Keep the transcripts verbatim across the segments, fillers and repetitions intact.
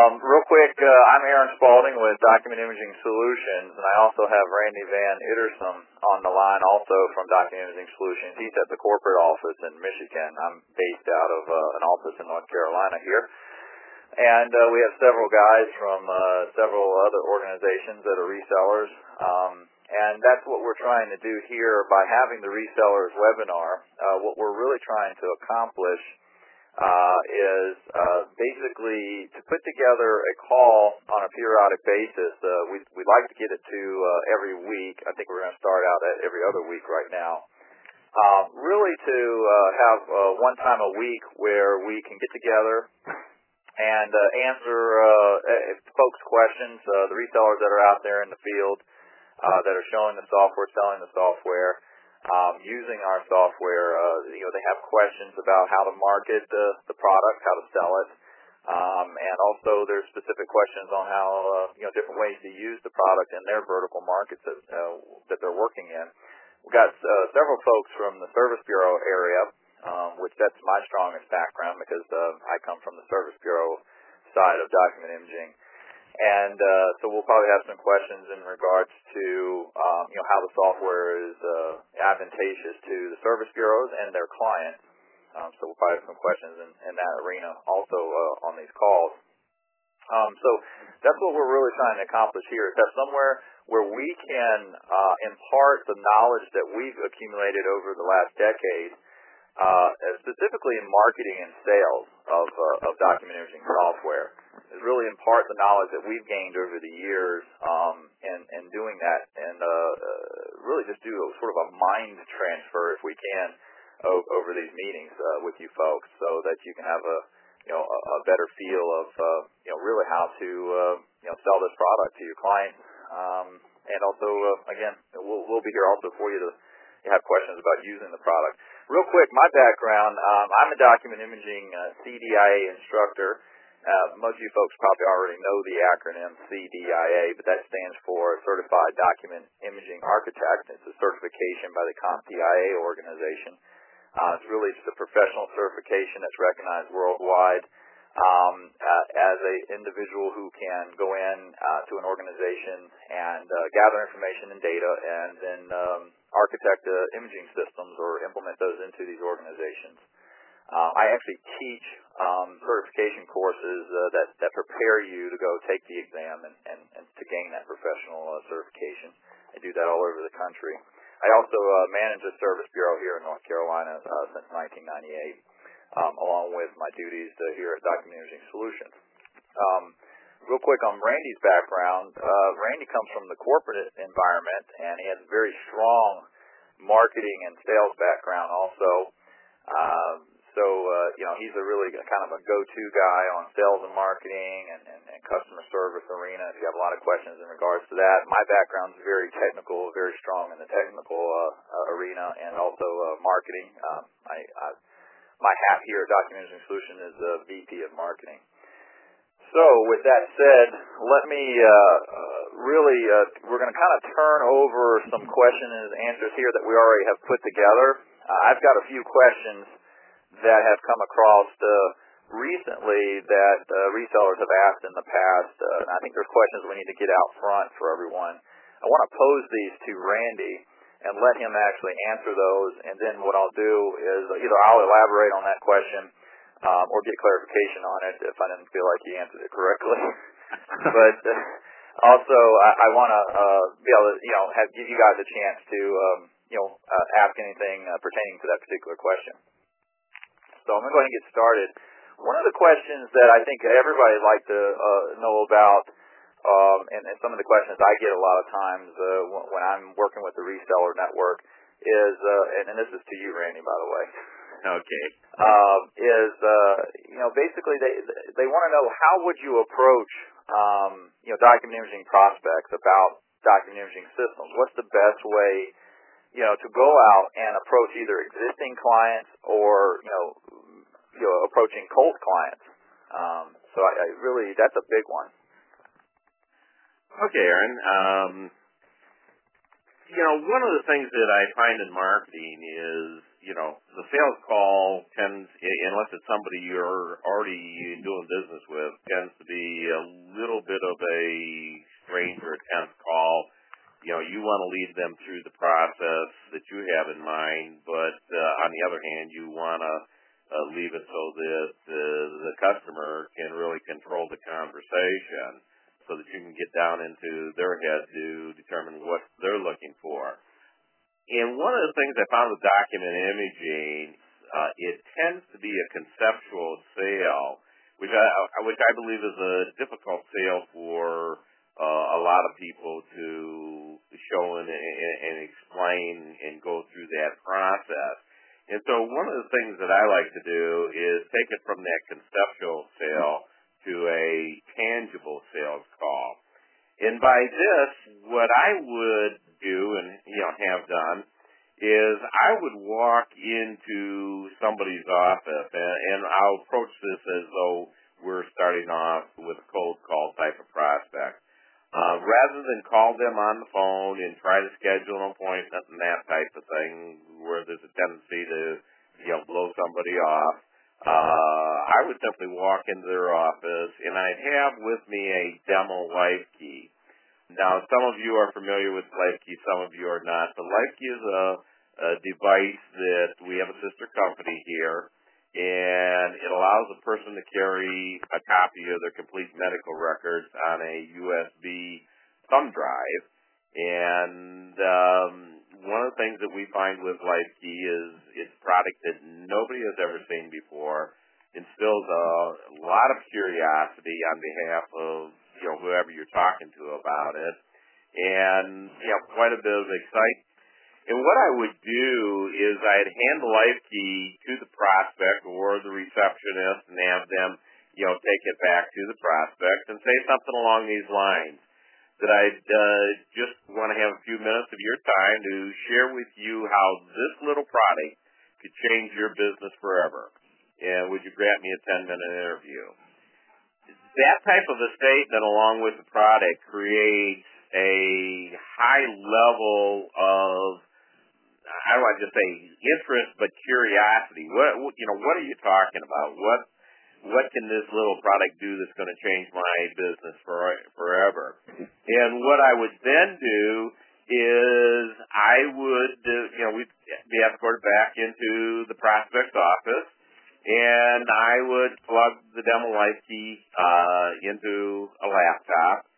Um, real quick, uh, I'm Aaron Spalding with Document Imaging Solutions, and I also have Randy Van Ittersum on the line, also from Document Imaging Solutions. He's at the corporate office in Michigan. I'm based out of uh, an office in North Carolina here. And uh, we have several guys from uh, several other organizations that are resellers. Um, and that's what we're trying to do here by having the resellers webinar. Uh, what we're really trying to accomplish Uh, is uh, basically to put together a call on a periodic basis. Uh, we, we'd like to get it to uh, every week. I think we're going to start out at every other week right now. Uh, really to uh, have uh, one time a week where we can get together and uh, answer uh, folks' questions, uh, the resellers that are out there in the field uh, that are showing the software, selling the software. Um, using our software, uh, you know, they have questions about how to market the, the product, how to sell it, um, and also there's specific questions on how, uh, you know, different ways to use the product in their vertical markets that, uh, that they're working in. We've got uh, several folks from the Service Bureau area, um, which that's my strongest background because uh, I come from the Service Bureau side of document imaging. And uh, so we'll probably have some questions in regards to um, you know how the software is uh, advantageous to the service bureaus and their clients. Um, so we'll probably have some questions in, in that arena also uh, on these calls. Um, so that's what we're really trying to accomplish here, is have somewhere where we can uh, impart the knowledge that we've accumulated over the last decade, uh, specifically in marketing and sales of, uh, of document imaging software. Is really impart the knowledge that we've gained over the years um, in, in doing that, and uh, uh, really just do a, sort of a mind transfer, if we can, o- over these meetings uh, with you folks, so that you can have a you know a, a better feel of uh, you know really how to uh, you know sell this product to your clients, um, and also uh, again we'll, we'll be here also for you to have questions about using the product. Real quick, my background: um, I'm a document imaging uh, C D I A instructor. Uh, most of you folks probably already know the acronym C D I A, but that stands for Certified Document Imaging Architect. It's a certification by the CompTIA organization. Uh, it's really just a professional certification that's recognized worldwide um, uh, as an individual who can go in uh, to an organization and uh, gather information and data and then um, architect uh, imaging systems or implement those into these organizations. Uh, I actually teach um, certification courses uh, that, that prepare you to go take the exam and, and, and to gain that professional uh, certification. I do that all over the country. I also uh, manage a service bureau here in North Carolina uh, since nineteen ninety-eight, um, along with my duties uh, here at Document Imaging Solutions. Um, real quick on Randy's background, uh, Randy comes from the corporate environment, and he has a very strong marketing and sales background also. Um, So, uh, you know, he's a really kind of a go-to guy on sales and marketing and, and, and customer service arena. If you have a lot of questions in regards to that, my background is very technical, very strong in the technical uh, uh, arena and also uh, marketing. Um, I, I, my hat here at Document Imaging Solution is uh, V P of Marketing. So, with that said, let me uh, uh, really, uh, we're going to kind of turn over some questions and answers here that we already have put together. Uh, I've got a few questions that have come across uh, recently that uh, resellers have asked in the past. Uh, and I think there's questions we need to get out front for everyone. I want to pose these to Randy and let him actually answer those, and then what I'll do is either I'll elaborate on that question um, or get clarification on it if I didn't feel like he answered it correctly. But uh, also, I, I want to uh, be able to, you know, have, give you guys a chance to, um, you know, uh, ask anything uh, pertaining to that particular question. So I'm going to go ahead and get started. One of the questions that I think everybody would like to uh, know about, um, and, and some of the questions I get a lot of times uh, when, when I'm working with the reseller network is, uh, and, and this is to you, Randy, by the way. Okay. Um, is, uh, you know, basically they they want to know how would you approach, um, you know, document imaging prospects about document imaging systems? What's the best way, you know, to go out and approach either existing clients or, you know, you know, approaching cold clients. Um, so I, I really, that's a big one. Okay, Aaron. Um, you know, one of the things that I find in marketing is, you know, the sales call tends, unless it's somebody you're already doing business with, tends to be a little bit of a strange or a tense call. You know, you want to lead them through the process that you have in mind, but uh, on the other hand, you want to uh, leave it so that uh, the customer can really control the conversation so that you can get down into their head to determine what they're looking for. And one of the things I found with document imaging, uh, it tends to be a conceptual sale, which I, which I believe is a difficult sale for uh, a lot of people to show and, and, and explain and go through that process. And so one of the things that I like to do is take it from that conceptual sale to a tangible sales call. And by this, what I would do and, you know, have done is I would walk into somebody's office, and, and I'll approach this as though we're starting off with a cold call type of prospect. Uh, rather than call them on the phone and try to schedule an appointment and that type of thing, where there's a tendency to, you know, blow somebody off, uh, I would simply walk into their office, and I'd have with me a demo LifeKey. Now, some of you are familiar with LifeKey, some of you are not. But LifeKey is a, a device that we have a sister company here, and it allows a person to carry a copy of their complete medical records on a U S B thumb drive. And um, one of the things that we find with LifeKey is it's a product that nobody has ever seen before, instills a lot of curiosity on behalf of, you know, whoever you're talking to about it, and, you know, quite a bit of excitement. And what I would do is I'd hand the LifeKey to the prospect or the receptionist and have them, you know, take it back to the prospect and say something along these lines, that I'd uh, just want to have a few minutes of your time to share with you how this little product could change your business forever. And would you grant me a ten-minute interview? That type of a statement, along with the product, creates a high level of, how do I just say, interest but curiosity. What, you know, what are you talking about? What what can this little product do that's going to change my business for, forever? And what I would then do is I would, uh, you know, we'd be escorted back into the prospect's office, and I would plug the demo LifeKey uh, into a laptop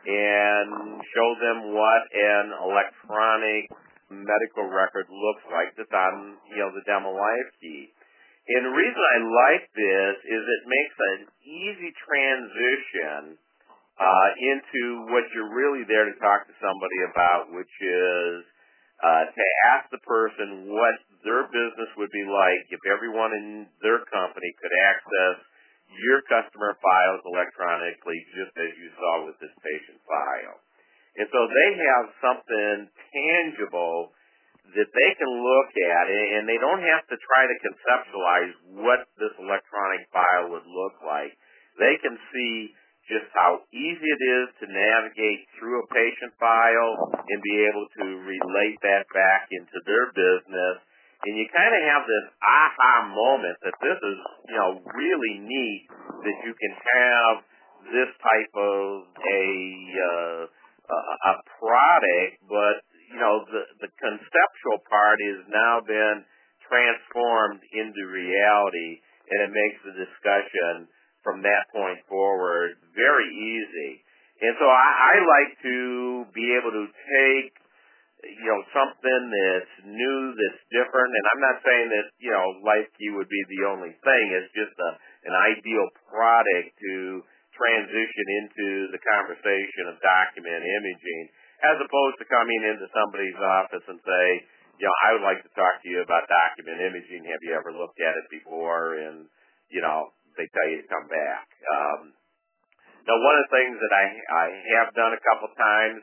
and show them what an electronic medical record looks like that's on, you know, the demo LifeKey. And the reason I like this is it makes an easy transition uh, into what you're really there to talk to somebody about, which is uh, to ask the person what their business would be like if everyone in their company could access your customer files electronically, just as you saw with this patient file. And so they have something tangible that they can look at, and they don't have to try to conceptualize what this electronic file would look like. They can see just how easy it is to navigate through a patient file and be able to relate that back into their business. And you kind of have this aha moment that this is, you know, really neat that you can have this type of a uh, a product, but, you know, the, the conceptual part has now been transformed into reality, and it makes the discussion from that point forward very easy. And so I, I like to be able to take, you know, something that's new, that's different, and I'm not saying that, you know, LifeKey would be the only thing. It's just a, an ideal product to transition into the conversation of document imaging, as opposed to coming into somebody's office and say, you know, I would like to talk to you about document imaging. Have you ever looked at it before? And, you know, they tell you to come back. Um, now, one of the things that I, I have done a couple times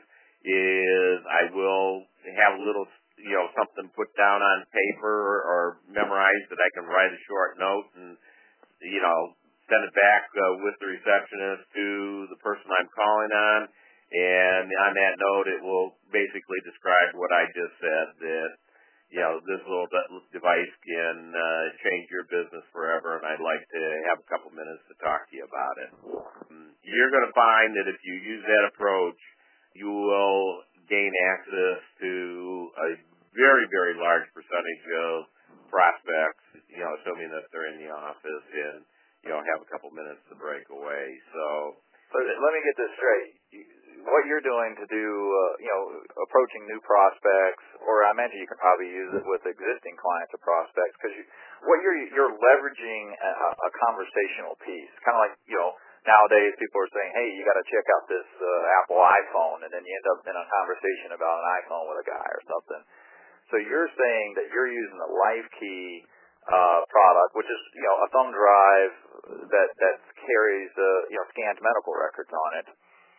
is I will have a little, you know, something put down on paper or, or memorized that I can write a short note and, you know, send it back uh, with the receptionist to the person I'm calling on. And on that note, it will basically describe what I just said, that, you know, this little de- device can uh, change your business forever, and I'd like to have a couple minutes to talk to you about it. You're going to find that if you use that approach, you will gain access to a very, very large percentage of prospects, you know, assuming that they're in the office and, you know, have a couple minutes to break away. So, so let me get this straight. What you're doing to do, uh, you know, approaching new prospects, or I imagine you can probably use it with existing clients or prospects, because you, what you're you're leveraging a, a conversational piece, kind of like, you know, nowadays people are saying, hey, you got to check out this uh, Apple iPhone, and then you end up in a conversation about an iPhone with a guy or something. So you're saying that you're using the LifeKey uh, product, which is, you know, a thumb drive that that carries uh, you know scanned medical records on it,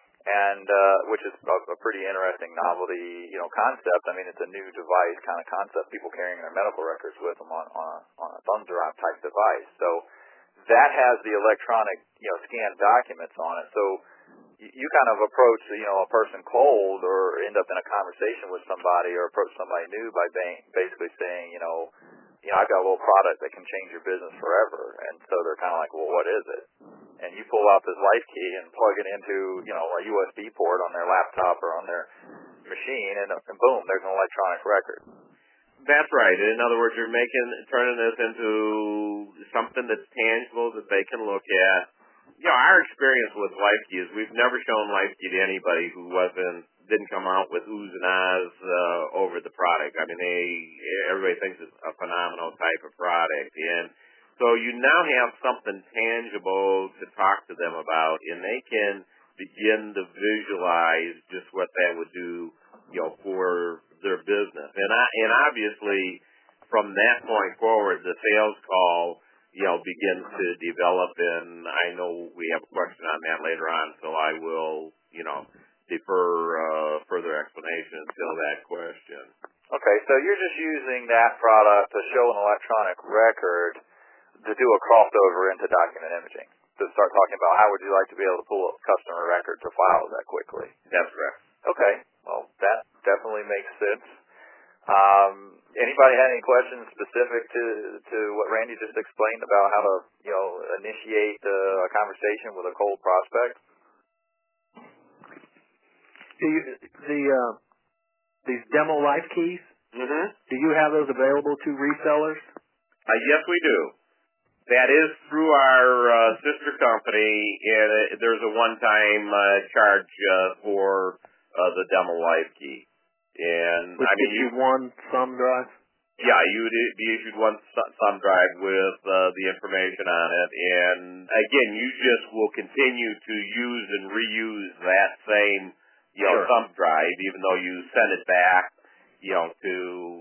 and uh, which is a, a pretty interesting novelty, you know, concept. I mean, it's a new device kind of concept. People carrying their medical records with them on on a, on a thumb drive type device. So that has the electronic, you know, scanned documents on it. So you kind of approach, you know, a person cold, or end up in a conversation with somebody, or approach somebody new by basically saying, you know, you know, I've got a little product that can change your business forever. And so they're kind of like, well, what is it? And you pull out this LifeKey and plug it into, you know, a U S B port on their laptop or on their machine, and, and boom, there's an electronic record. That's right. In other words, you're making, turning this into something that's tangible that they can look at. You know, our experience with LifeKey is we've never shown LifeKey to anybody who wasn't, didn't come out with oohs and ahs uh, over the product. I mean, they, everybody thinks it's a phenomenal type of product. And so you now have something tangible to talk to them about, and they can begin to visualize just what that would do, you know, for their business. And I, and obviously, from that point forward, the sales call, you know, begins to develop, and I know we have a question on that later on, so I will, you know, defer uh, further explanation until that question. Okay, so you're just using that product to show an electronic record to do a crossover into document imaging, to start talking about how would you like to be able to pull up customer records or files that quickly. That's correct. Okay, well, that definitely makes sense. Um, anybody had any questions specific to, to what Randy just explained about how to, you know, initiate uh, a conversation with a cold prospect? Do you, the uh, these demo LifeKeys, Mm-hmm. do you have those available to resellers? Uh, yes, we do. That is through our uh, sister company, and uh, there's a one-time uh, charge uh, for uh, the demo LifeKey. And Which I mean, you one thumb drive? Yeah, you would be issued one thumb drive with uh, the information on it, and again, you just will continue to use and reuse that same, you know, sure. thumb drive, even though you send it back, you know, to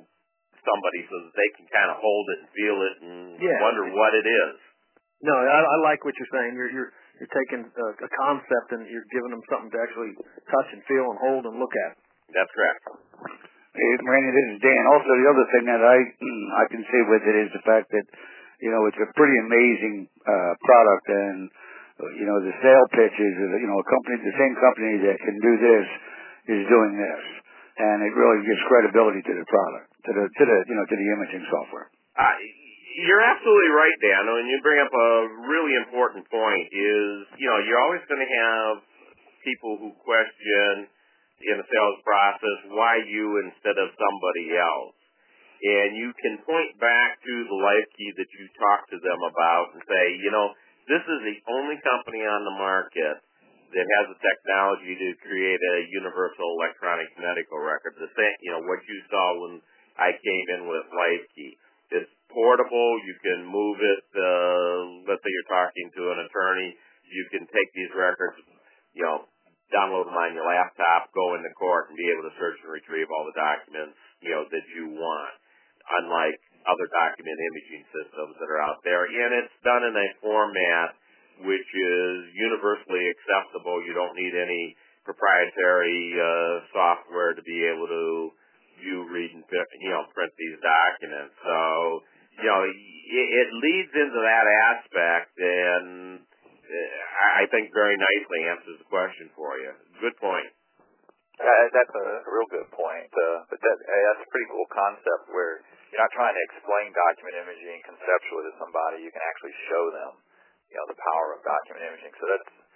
somebody so that they can kind of hold it and feel it and yeah. wonder what it is. No, I, I like what you're saying. You're you're you're taking a, a concept and you're giving them something to actually touch and feel and hold and look at. That's correct. Hey, Randy, this is Dan. Also, the other thing that I I can say with it is the fact that, you know, it's a pretty amazing uh, product, and you know the sale pitch is, you know, a company, the same company that can do this is doing this, and it really gives credibility to the product, to the to the you know to the imaging software. Uh, you're absolutely right, Dan. And you bring up a really important point. Is you know you're always going to have people who question in the sales process, why you instead of somebody else? And you can point back to the LifeKey that you talked to them about and say, you know, this is the only company on the market that has the technology to create a universal electronic medical record. The same, you know, what you saw when I came in with LifeKey. It's portable. You can move it. Uh, let's say you're talking to an attorney. You can take these records, you know, download them on your laptop, go into court, and be able to search and retrieve all the documents, you know, that you want, unlike other document imaging systems that are out there. And it's done in a format which is universally acceptable. You don't need any proprietary uh, software to be able to view, read, and, you know, print these documents. So, you know, it, it leads into that aspect, and I think very nicely answers the question for you. Good point. Uh, that's a real good point. Uh, but that, uh, that's a pretty cool concept where you're not trying to explain document imaging conceptually to somebody. You can actually show them, you know, the power of document imaging. So that's